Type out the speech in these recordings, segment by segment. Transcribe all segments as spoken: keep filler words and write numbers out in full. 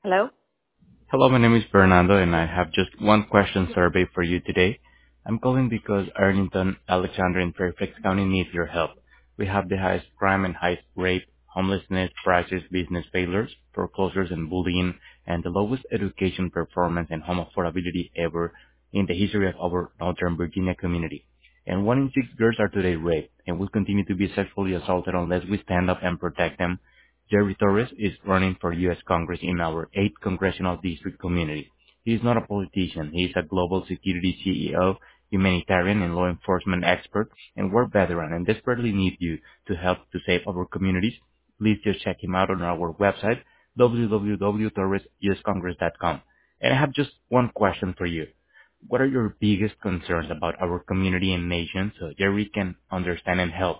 Hello? Hello, my name is Fernando, and I have just one question survey for you today. I'm calling because Arlington, Alexander, and Fairfax County need your help. We have the highest crime and highest rape, homelessness, crisis, business failures, foreclosures, and bullying, and the lowest education performance and home affordability ever in the history of our Northern Virginia community. And one in six girls are today raped and will continue to be sexually assaulted unless we stand up and protect them. Jerry Torres is running for U S Congress in our eighth Congressional District community. He is not a politician. He is a global security C E O, humanitarian and law enforcement expert, and war veteran, and desperately need you to help to save our communities. Please just check him out on our website, w w w dot torres u s congress dot com. And I have just one question for you. What are your biggest concerns about our community and nation so Jerry can understand and help?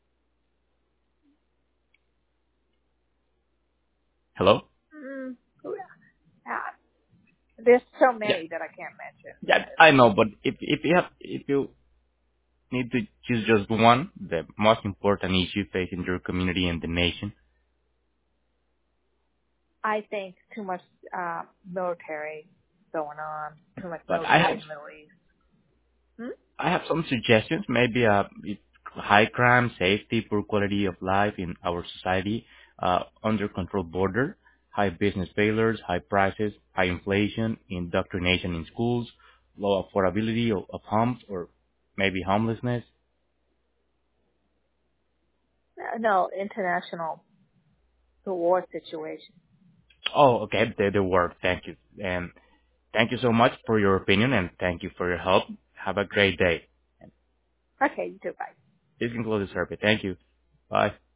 Hello? Mm, ah, there's so Yeah. many that I can't mention. Yeah, I know, but if if you have if you need to choose just one, the most important issue facing your community and the nation. I think too much uh, military going on, too much But I military have in the Middle East. Hmm? I have some suggestions. Maybe uh, it- high crime, safety, poor quality of life in our society, uh, under control border, high business failures, high prices, high inflation, indoctrination in schools, low affordability of, of homes, or maybe homelessness. Uh, No, international, the war situation. Oh, okay, they, they work. Thank you. And thank you so much for your opinion and thank you for your help. Have a great day. Okay, you too, bye. This concludes the survey. Thank you. Bye.